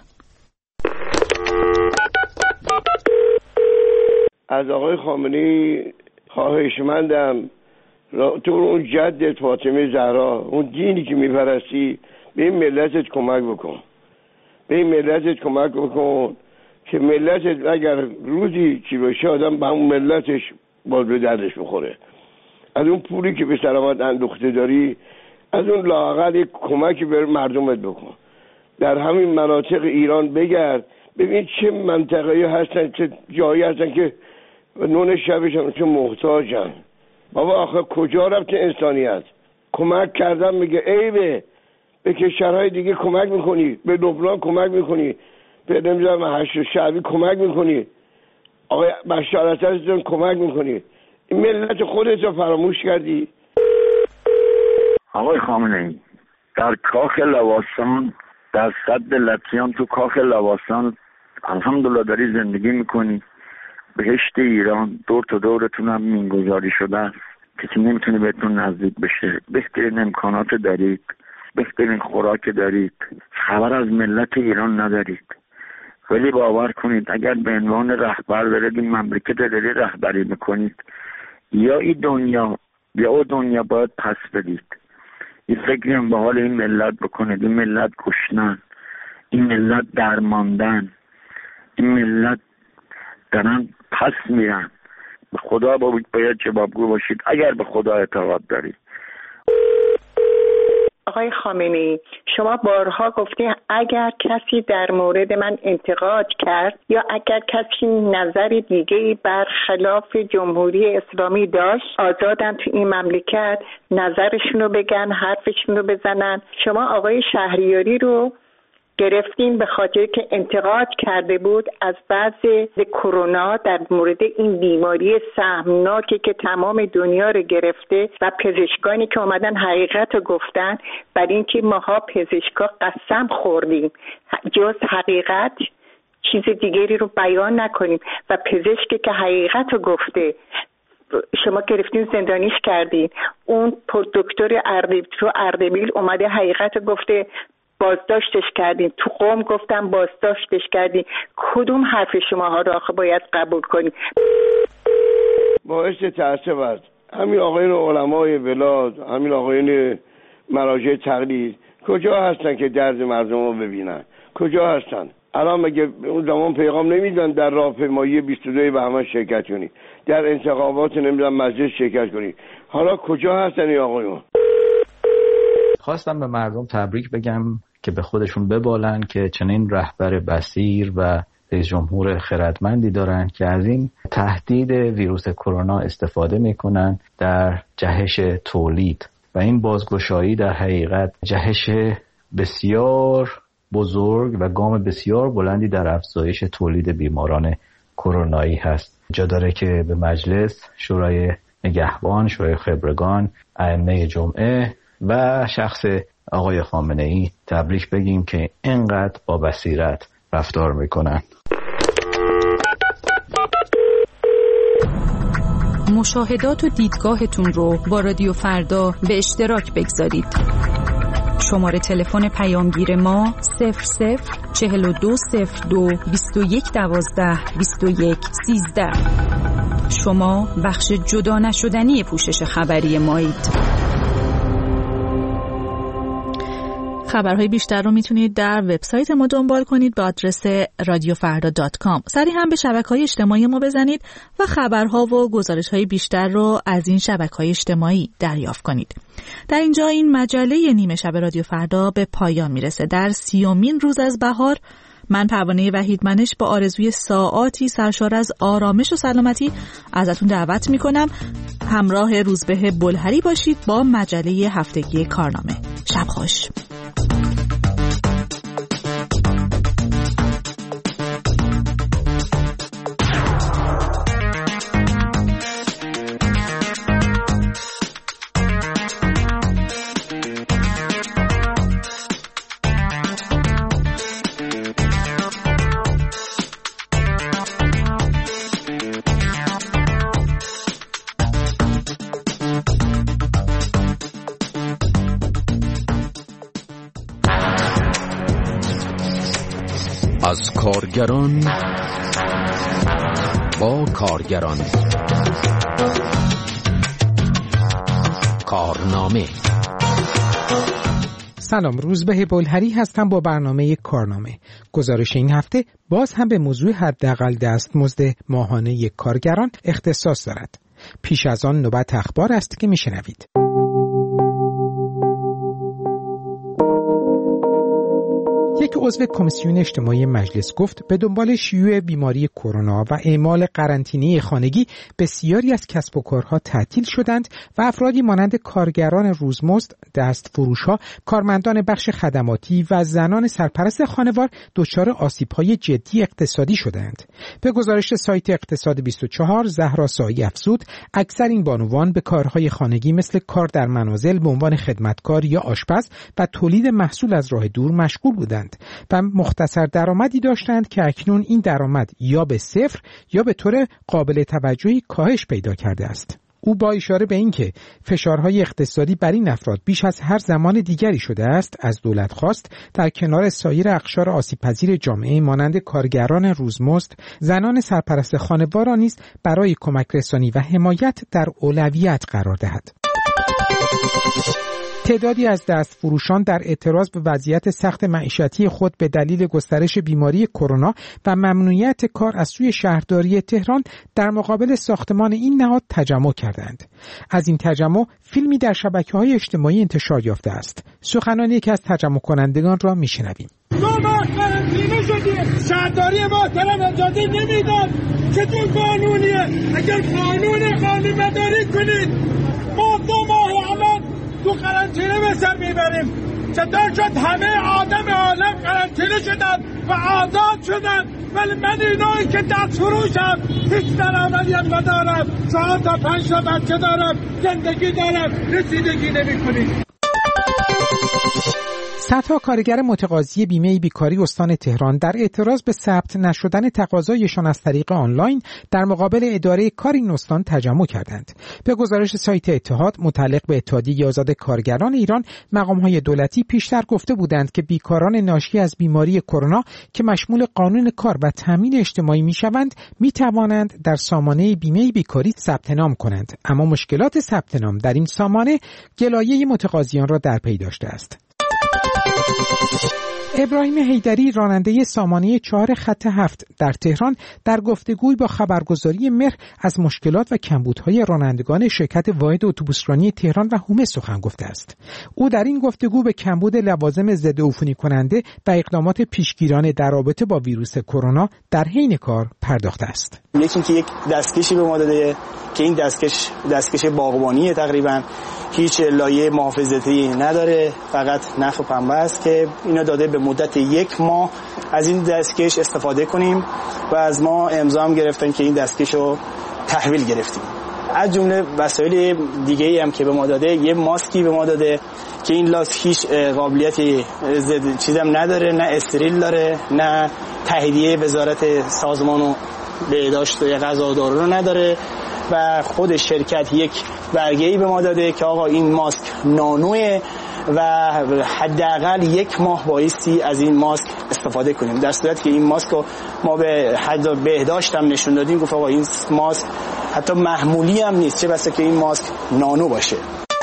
از آقای خامنه‌ای خواهشمندم تو اون جدت فاطمه زهرا، اون دینی که میپرستی، به این ملتت کمک بکن، به این ملتت کمک بکن که ملتت اگر روزی چی بشه آدم به همون ملتش باز به دردش بخوره. از اون پولی که به سلامت اندوخته داری، از اون لااقل یک کمکی به مردمت بکن. در همین مناطق ایران بگرد، ببین چه منطقه‌ای هستن، چه جایی هستن که نون شبشون چه محتاجن. بابا آخه کجا رفت انسانیت؟ کمک کردن میگه عیبه. به کشورهای دیگه کمک میکنی، به لبنان کمک میکنی، به نمیدونم هشت شعبی کمک میکنی، آقای بشار اسد کمک میکنی. این ملت خودت رو فراموش کردی. آقای خامنه‌ای در کاخ لواسان، در سد لطیان تو کاخ لواسان الحمدلله داری زندگی میکنی. بهشت ایران دور تا دورتون هم مینگذاری شده است، کسی نمیتونه بهتون نزدیک بشه. بهترین امکانات دارید، بهترین خوراک دارید، خبر از ملت ایران ندارید. ولی باور کنید اگر به عنوان رهبر دارید این مملکت داری رهبری میکنید، یا این دنیا یا او دنیا باید پس بدید. یه فکری هم به حال این ملت بکنید. این ملت گشنن، این ملت درماندن، این ملت دارن پس میرن. به خدا باید جوابگو باشید اگر به خدا اعتقاد دارید. آقای خامنه‌ای شما بارها گفتین اگر کسی در مورد من انتقاد کرد یا اگر کسی نظر دیگه‌ای برخلاف جمهوری اسلامی داشت، آزادن تو این مملکت نظرشونو بگن، حرفشونو بزنن. شما آقای شهریاری رو گرفتین به خاطر که انتقاد کرده بود از بعض کرونا در مورد این بیماری سهمناکی که تمام دنیا رو گرفته و پزشکانی که اومدن حقیقت رو گفتن، بر این که ماها پزشکا قسم خوردیم جز حقیقت چیز دیگری رو بیان نکنیم و پزشکی که حقیقت رو گفته شما گرفتین زندانیش کردین. اون دکتر اردبیل تو اردبیل اومده حقیقت رو گفته، بازداشتش کردین. تو قم گفتم بازداشتش کردین. کدوم حرف شماها رو آخه باید قبول کنیم؟ باعث تأسف است همین آقایون علمای ولاد، همین آقایون مراجع تقلید کجا هستن که درد مردم رو ببینن؟ کجا هستن؟ الان مگه اون زمان پیغام نمیدن در راهپیمایی بیست و دو بهمن شرکت کنی، در انتخابات نمیدونم مجلس شرکت کنی؟ حالا کجا هستن این آقایون؟ خواستم به مردم تبریک بگم که به خودشون ببالن که چنین رهبر بصیر و رئیس جمهور خردمندی دارن که از این تهدید ویروس کرونا استفاده میکنن در جهش تولید و این بازگشایی در حقیقت جهش بسیار بزرگ و گام بسیار بلندی در افزایش تولید بیماران کرونایی هست. جا داره که به مجلس، شورای نگهبان، شورای خبرگان، ائمه جمعه و شخص آقای خامنه‌ای تبریک بگیم که اینقدر با بصیرت رفتار میکنن. مشاهدات و دیدگاهتون رو با رادیو فردا به اشتراک بگذارید. شماره تلفن پیامگیر ما صفر صفر چهل و دو صفر دو بیست و یک دوازده بیست و یک سیزده. شما بخش جدا نشدنی پوشش خبری مایید. خبرهای بیشتر رو میتونید در وبسایت ما دنبال کنید به آدرس رادیو فردا دات کام. سریع هم به شبکه‌های اجتماعی ما بزنید و خبرها و گزارش‌های بیشتر رو از این شبکه‌های اجتماعی دریافت کنید. در اینجا این مجله نیمه شب رادیو فردا به پایان میرسه. در سیومین روز از بهار من پروانه وحیدمنش با آرزوی ساعاتی سرشار از آرامش و سلامتی ازتون دعوت میکنم همراه روزبه بلهری باشید با مجله هفتگی کارنامه. شب خوش. از کارگران با کارگران. کارنامه. سلام، روزبه بلهری هستم با برنامه کارنامه. گزارش این هفته باز هم به موضوع حداقل دستمزد ماهانه کارگران اختصاص دارد. پیش از آن نوبت اخبار است که میشنوید. یک عضو کمیسیون اجتماعی مجلس گفت به دنبال شیوع بیماری کرونا و اعمال قرنطینه خانگی بسیاری از کسب و کارها تعطیل شدند و افرادی مانند کارگران روزمزد، دستفروش‌ها، کارمندان بخش خدماتی و زنان سرپرست خانوار دچار آسیب‌های جدی اقتصادی شدند. به گزارش سایت اقتصاد بیست و چهار، زهرا سایی افزود اکثر این بانوان به کارهای خانگی مثل کار در منازل به عنوان خدمتکار یا آشپز و تولید محصول از راه دور مشغول بودند و مختصر درآمدی داشتند که اکنون این درآمد یا به صفر یا به طور قابل توجهی کاهش پیدا کرده است. او با اشاره به اینکه فشارهای اقتصادی بر این افراد بیش از هر زمان دیگری شده است، از دولت خواست در کنار سایر اقشار آسیب‌پذیر جامعه مانند کارگران روزمزد، زنان سرپرست خانوار را نیز برای کمک رسانی و حمایت در اولویت قرار دهد. تعدادی از دستفروشان در اعتراض به وضعیت سخت معیشتی خود به دلیل گسترش بیماری کرونا و ممنوعیت کار از سوی شهرداری تهران در مقابل ساختمان این نهاد تجمع کردند. از این تجمع فیلمی در شبکه‌های اجتماعی انتشار یافته است. سخنان یکی از تجمع کنندگان را میشنویم. دو ماه قرنطینه شدیم، شهرداری محترم اجازه نمیداد. چطور قانونیه؟ اگر قانون قانون مداری کنید ما دو ماه الان تو قرنطینه به سر میبریم. چطور شد همه آدم عالم قرنطینه شدن و آزاد شدن، ولی من اینایی که دست فروشم هیچ درآمدی هم ندارم، چهار تا پنج تا بچه دارم، زندگی دارم، رسیدگی نمی‌کنی. صدها کارگر متقاضی بیمه بیکاری استان تهران در اعتراض به ثبت نشدن تقاضایشان از طریق آنلاین در مقابل اداره کار این استان تجمع کردند. به گزارش سایت اتحاد متعلق به اتحادیه آزاد کارگران ایران، مقام‌های دولتی پیشتر گفته بودند که بیکاران ناشی از بیماری کرونا که مشمول قانون کار و تامین اجتماعی می‌شوند، می‌توانند در سامانه بیمه بیکاری ثبت نام کنند، اما مشکلات ثبت نام در این سامانه گلایه متقاضیان را در پی داشته است. ابراهیم حیدری، راننده سامانه چهار خط هفت در تهران، در گفتگوی با خبرگزاری مهر از مشکلات و کمبودهای رانندگان شرکت واحد اتوبوسرانی تهران و هومه سخن گفته است. او در این گفتگو به کمبود لوازم ضد عفونی کننده و اقدامات پیشگیرانه در رابطه با ویروس کرونا در حین کار پرداخته است. یکی اینکه یک دستکشی به ما داده که این دستکش دستکش باغبانیه، تقریبا هیچ لایه محافظتی نداره، فقط نخ پنبه است که اینا داده به مدت یک ماه از این دستکش استفاده کنیم و از ما امضا هم گرفتن که این دستکش رو تحویل گرفتیم. از جمله وسایل دیگه‌ای هم که به ما داده، یه ماسکی به ما داده که این لاس هیچ قابلیتی چیزم نداره، نه استریل داره، نه تاییدیه وزارت سازمان و بهداشت و غذا و دارو رو نداره و خود شرکت یک برگه‌ای به ما داده که آقا این ماسک نانوه و حداقل یک ماه بایستی از این ماسک استفاده کنیم. در صورتی که این ماسک رو ما به حد بهداشت هم نشون دادیم، گفت آقا این ماسک حتی محمولی هم نیست، چه بسا که این ماسک نانو باشه.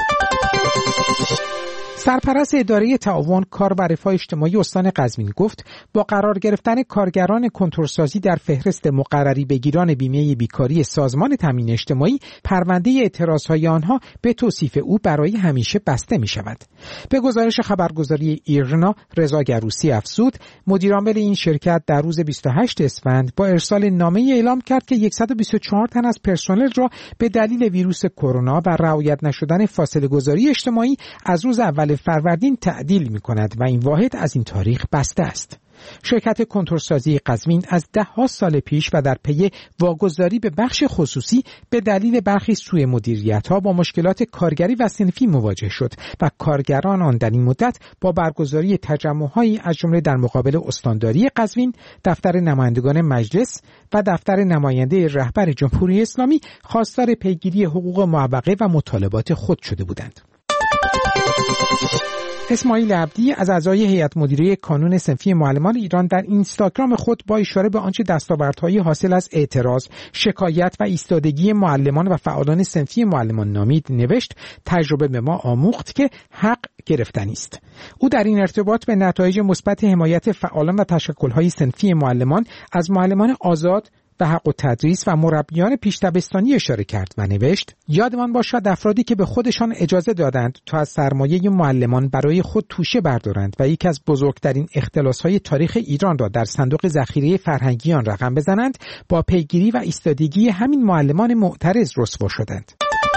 سرپرست اداره تعاون کار و رفاه اجتماعی استان قزوین گفت با قرار گرفتن کارگران کنتورسازی در فهرست مقرری بگیران بیمه بیکاری سازمان تامین اجتماعی، پرونده اعتراضهای آنها به توصیف او برای همیشه بسته می شود. به گزارش خبرگزاری ایرنا، رضا گروسی افزود مدیرعامل این شرکت در روز بیست و هشتم اسفند با ارسال نامه اعلام کرد که صد و بیست و چهار تن از پرسنل را به دلیل ویروس کرونا و رعایت نشدن فاصله گذاری اجتماعی از روز اول فروردین تعدیل می کند و این واحد از این تاریخ بسته است. شرکت کنتورسازی قزوین از ده ها سال پیش و در پی واگذاری به بخش خصوصی به دلیل برخی سوء مدیریت‌ها با مشکلات کارگری و صنفی مواجه شد و کارگران آن در این مدت با برگزاری تجمع‌هایی از جمله در مقابل استانداری قزوین، دفتر نمایندگان مجلس و دفتر نماینده رهبر جمهوری اسلامی خواستار پیگیری حقوق معوقه و مطالبات خود شده بودند. اسماعیل عبدی از اعضای هیئت مدیره کانون صنفی معلمان ایران در اینستاگرام خود با اشاره به آنچه دستاوردهای حاصل از اعتراض، شکایت و ایستادگی معلمان و فعالان صنفی معلمان نامید نوشت: تجربه به ما آموخت که حق گرفتنی است. او در این ارتباط به نتایج مثبت حمایت فعالان و تشکل‌های صنفی معلمان از معلمان آزاد به حق و تدریس و مربیان پیش دبستانی اشاره کرد و نوشت: یادمان باشد افرادی که به خودشان اجازه دادند تا از سرمایه معلمان برای خود توشه بردارند و یکی از بزرگترین اختلاس‌های تاریخ ایران را در صندوق ذخیره فرهنگی آن رقم بزنند، با پیگیری و ایستادگی همین معلمان معترض رسوا شدند.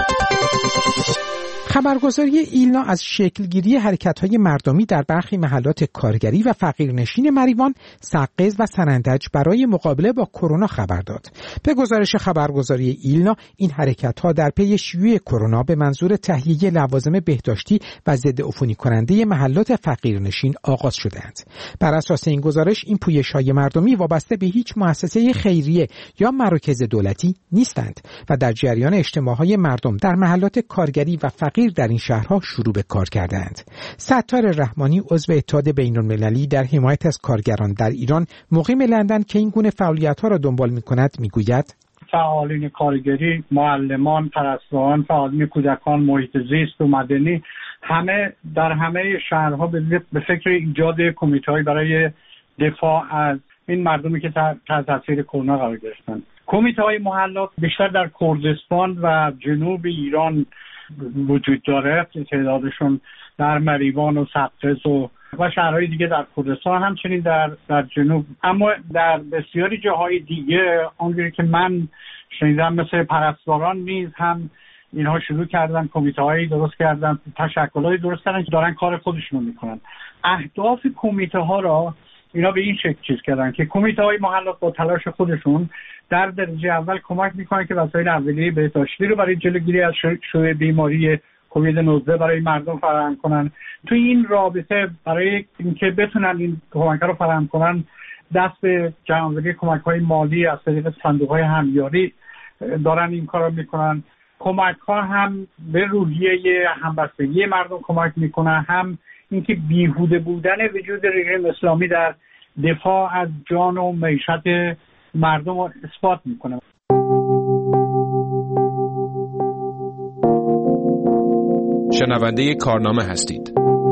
خبرگزاری ایلنا از شکلگیری حرکت‌های مردمی در برخی محلات کارگری و فقیرنشین مریوان، سقز و سنندج برای مقابله با کرونا خبر داد. به گزارش خبرگزاری ایلنا، این حرکت‌ها در پی شیوع کرونا به منظور تهیه لوازم بهداشتی و ضد عفونی کننده محلات فقیرنشین آغاز شده‌اند. بر اساس این گزارش، این پویش‌های مردمی وابسته به هیچ مؤسسه خیریه یا مراکز دولتی نیستند و در جریان اجتماع‌های مردم در محلات کارگری و فقیر در این شهرها شروع به کار کردند. ستار رحمانی، عضو اتحاد بین‌المللی در حمایت از کارگران در ایران، مقیم لندن که این گونه فعالیت‌ها را دنبال می‌کند، می‌گوید: فعالین کارگری، معلمان، پرستاران، فعالین کودکان، محیط زیست و مدنی، همه در همه شهرها به فکر ایجاد کمیته‌ای برای دفاع از این مردمی که تحت تاثیر کرونا قرار گرفتند. کمیته‌های محلات بیشتر در کردستان و جنوب ایران وجود داره، تعدادشون در مریوان و سقز و و شهرهای دیگه در کردستان، همچنین در در جنوب. اما در بسیاری جاهای دیگه اونجوری که من شنیدم، مثل پرستاران نیز هم اینها شروع کردن، کمیته‌هایی درست کردن، تشکل‌هایی درست کردن که دارن کار خودشون رو میکنن. اهداف کمیته‌ها را اینا به این شکل چیز کردن که کمیته‌های محلات با تلاش خودشون در درجه اول کمک میکنن که وسایل اولیه بهداشتی رو برای جلوگیری از شیوع بیماری کووید نوزده برای مردم فراهم کنن. تو این رابطه برای اینکه بتونن این کمک‌ها رو فراهم کنن، دست به جمع‌آوری کمک‌های مالی از طریق صندوق‌های همیاری دارن این کارو میکنن. کمک‌ها هم به روحیه همبستگی مردم کمک میکنن، هم اینکه بیهوده بودن وجود رژیم اسلامی در دفاع از جان و معیشت مردم رو اثبات میکنه. شنونده کارنامه هستید.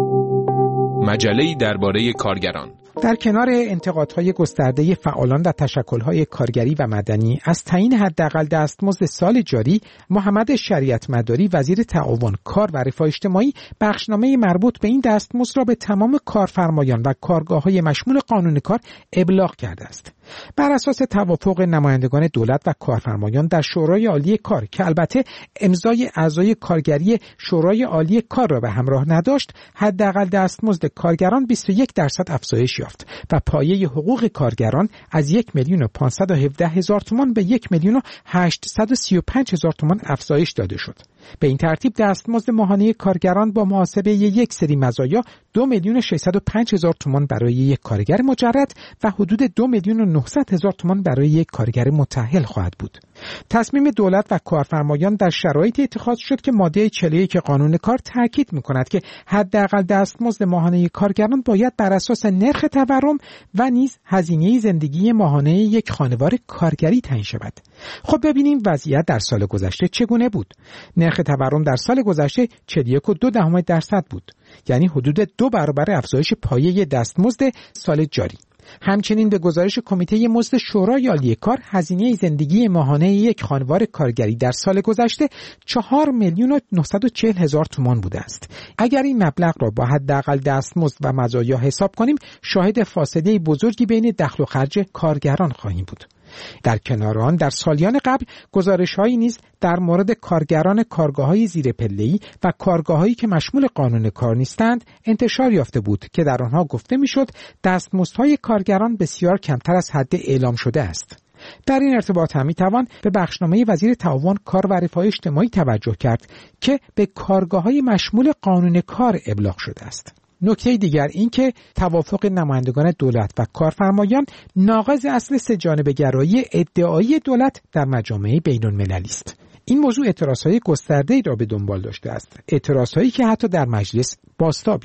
مجله‌ای درباره کارگران. در کنار انتقادهای گسترده فعالان و تشکل‌های کارگری و مدنی از تعیین حداقل دستمزد سال جاری، محمد شریعت مداری وزیر تعاون، کار و رفاه اجتماعی بخشنامه مربوط به این دستمزد را به تمام کارفرمایان و کارگاه‌های مشمول قانون کار ابلاغ کرده است. بر اساس توافق نمایندگان دولت و کارفرمایان در شورای عالی کار که البته امضای اعضای کارگری شورای عالی کار را به همراه نداشت، حداقل دستمزد کارگران بیست و یک درصد افزایش یافت و پایه حقوق کارگران از یک میلیون و پانصد و هفده هزار تومان به یک میلیون و هشتصد و سی و پنج هزار تومان افزایش داده شد. به این ترتیب دستمزد ماهانه کارگران با محاسبه یک سری مزایا دو میلیون و ششصد و پنج هزار تومان برای یک کارگر مجرد و حدود دو میلیون و نهصد هزار تومان برای یک کارگر متأهل خواهد بود. تصمیم دولت و کارفرمایان در شرایطی اتخاذ شد که ماده چهل و یک قانون کار تاکید می‌کند که حداقل دستمزد ماهانه کارگران باید بر اساس نرخ تورم و نیز هزینه زندگی ماهانه یک خانوار کارگری تعیین شود. خب ببینیم وضعیت در سال گذشته چگونه بود. نرخ تورم در سال گذشته چهل و یک و دو دهم درصد بود، یعنی حدود دو برابر افزایش پایه دستمزد سال جاری. همچنین به گزارش کمیته مزد شورای عالی کار، هزینه زندگی ماهانه یک خانوار کارگری در سال گذشته چهار میلیون و نهصد و چهل هزار تومان بوده است. اگر این مبلغ را با حداقل دستمزد و مزایا حساب کنیم، شاهد فاصله بزرگی بین دخل و خرج کارگران خواهیم بود. در کنار آن در سالیان قبل گزارش‌هایی نیز در مورد کارگران کارگاه‌های زیر پله‌ای و کارگاه‌هایی که مشمول قانون کار نیستند انتشار یافته بود که در آنها گفته می‌شد دستمزدهای کارگران بسیار کمتر از حد اعلام شده است. در این ارتباط هم می‌توان به بخشنامه وزیر تعاون، کار و رفاه اجتماعی توجه کرد که به کارگاه‌های مشمول قانون کار ابلاغ شده است. نکته دیگر این که توافق نمایندگان دولت و کارفرمایان ناقض اصل سه‌جانبه‌گرایی ادعایی دولت در مجامع بین‌المللی است. این موضوع اعتراضهای گسترده‌ای را به دنبال داشته است، اعتراضهایی که حتی در مجلس بازتاب یافت.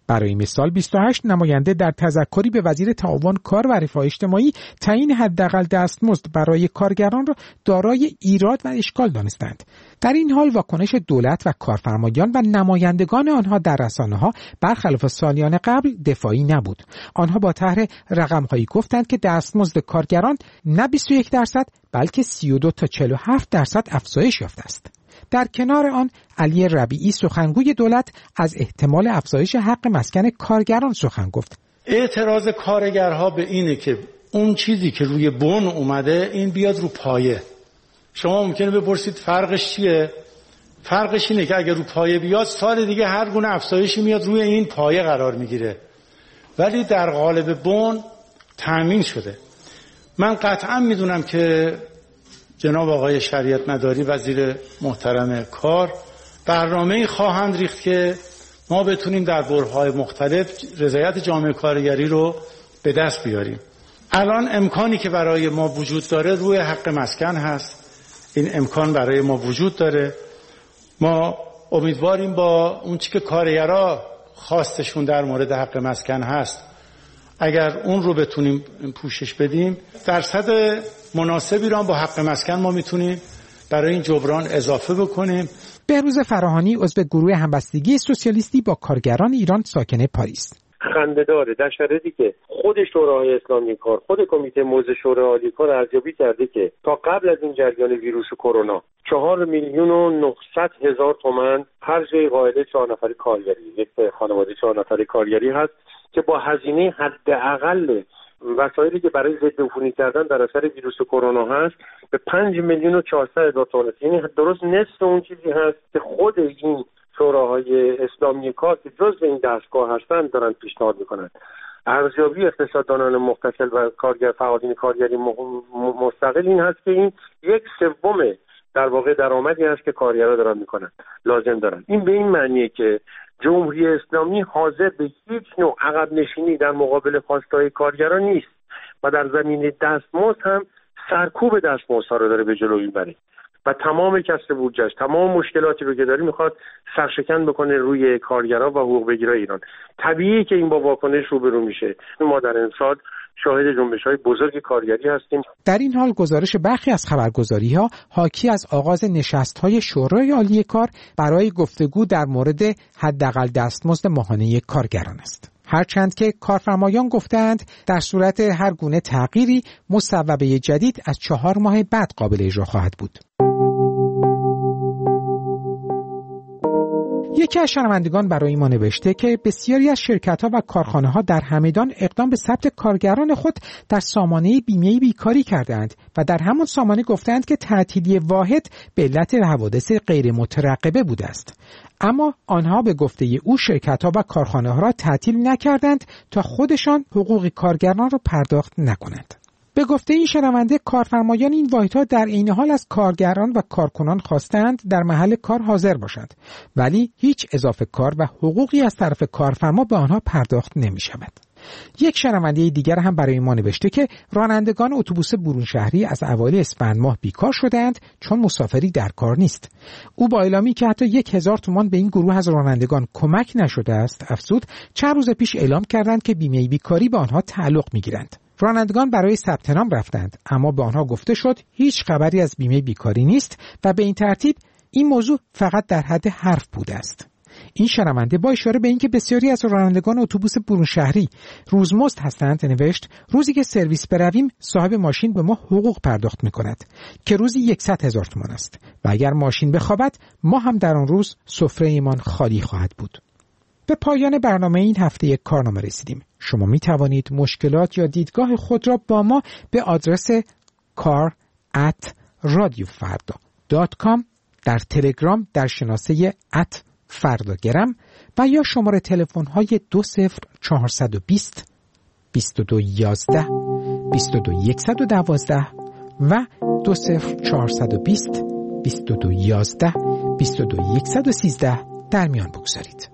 برای مثال بیست و هشت نماینده در تذکری به وزیر تعاون کار و رفاه اجتماعی تعیین حداقل دستمزد برای کارگران را دارای ایراد و اشکال دانستند. در این حال واکنش دولت و کارفرمایان و نمایندگان آنها در رسانه‌ها برخلاف سالیان قبل دفاعی نبود. آنها با طرح رقم‌هایی گفتند که دستمزد کارگران نه بیست و یک درصد بلکه سی و دو تا چهل و هفت درصد افزایش یافته است. در کنار آن علی ربیعی سخنگوی دولت از احتمال افزایش حق مسکن کارگران سخن گفت. اعتراض کارگرها به اینه که اون چیزی که روی بن اومده این بیاد رو پایه. شما ممکنه بپرسید فرقش چیه؟ فرقش اینه که اگر رو پایه بیاد سال دیگه هر گونه افزایشی میاد روی این پایه قرار میگیره، ولی در قالب بن تامین شده. من قطعا میدونم که جناب آقای شریعت مداری وزیر محترم کار برنامه‌ای خواهند ریخت که ما بتونیم در برهه‌های مختلف رضایت جامعه کارگری رو به دست بیاریم. الان امکانی که برای ما وجود داره روی حق مسکن هست. این امکان برای ما وجود داره. ما امیدواریم با اون چی که کارگرها خواستشون در مورد حق مسکن هست، اگر اون رو بتونیم پوشش بدیم، درصد مناسبی رو با حق مسکن ما میتونیم برای این جبران اضافه بکنیم. بهروز فراهانی عضو گروه همبستگی سوسیالیستی با کارگران ایران ساکن پاریس: خنده داره در شرایطی که خود شورای اسلامی کار، خود کمیته موضع شورای عالی کار ارزیابی کرده که تا قبل از این جریان ویروس کرونا چهار میلیون و نهصد هزار تومان هر جای قاعده چهار نفری کارگری، یک خانواده چهار نفری کارگری هست که با هزینه حداقل وسایلی که برای ضد عفونی کردن در اثر ویروس کرونا هست به پنج میلیون و چهارصد هزار تومان، یعنی درست نصف اون چیزی هست که خود این شوراهای اسلامی کار که جزء این دستگاه هستند دارن پیشنهاد میکنن. ارزیابی اقتصاددانان متصل و کارگر فعالین کارگری مستقل این هست که این یک سوم در واقع درآمدی هست که کارگرها دارن میکنن لازم دارن. این به این معنیه که جمهوری اسلامی حاضر به هیچ نوع عقب نشینی در مقابل خواستهای کارگران نیست و در زمینه دستمزد هم سرکوب دستمزدها رو داره به جلو میبره و تمام کسر بودجه‌اش، تمام مشکلاتی رو که داره میخواد سرشکن بکنه روی کارگرها و حقوق بگیرای ایران. طبیعیه که این با واکنش روبرو میشه. ما در این سال شاهد جنبش‌های بزرگ کارگری هستیم. در این حال گزارش برخی از خبرگزاری‌ها حاکی از آغاز نشست‌های شورای عالی کار برای گفتگو در مورد حداقل دستمزد ماهانه کارگران است. هرچند که کارفرمایان گفتند در صورت هر گونه تغییری مصوبه جدید از چهار ماه بعد قابل اجرا خواهد بود. یکی از شنوندگان برای ما نوشته که بسیاری از شرکت‌ها و کارخانه‌ها در همدان اقدام به ثبت کارگران خود در سامانه بیمه بیکاری کردند و در همان سامانه گفتند که تعطیلی واحد به علت حوادث غیر مترقبه بوده است. اما آنها به گفته او شرکت‌ها و کارخانه‌ها را تعطیل نکردند تا خودشان حقوق کارگران را پرداخت نکنند. به گفته این شنونده کارفرمایان این واحدها در عین حال از کارگران و کارکنان خواستند در محل کار حاضر باشند، ولی هیچ اضافه کار و حقوقی از طرف کارفرما به آنها پرداخت نمی شود. یک شنونده دیگر هم برای ما نوشته که رانندگان اتوبوس برون شهری از اوایل اسفند ماه بیکار شدند چون مسافری در کار نیست. او با اعلامی که حتی یک هزار تومان به این گروه از رانندگان کمک نشده است افزود چند روز پیش اعلام کردند که بیمه بیکاری به آنها تعلق می‌گیرند. رانندگان برای ثبت نام رفتند اما به آنها گفته شد هیچ خبری از بیمه بیکاری نیست و به این ترتیب این موضوع فقط در حد حرف بوده است. این شنونده با اشاره به اینکه بسیاری از رانندگان اتوبوس برون شهری روزمزد هستند نوشت روزی که سرویس برویم صاحب ماشین به ما حقوق پرداخت می‌کند که روزی صد هزار تومان است و اگر ماشین بخوابد ما هم در آن روز سفره ایمان خالی خواهد بود. به پایان برنامه این هفته کارنامه رسیدیم. شما می توانید مشکلات یا دیدگاه خود را با ما به آدرس کار ات رادیو فردا دات کام در تلگرام در شناسه ات فرداگرم و یا شماره تلفن های دو صفر چهارصد و بیست بیست و دو یازده بیست و دو صد و دوازده و دو صفر چهارصد و بیست بیست و دو یازده بیست و دو صد و سیزده در میان بگذارید.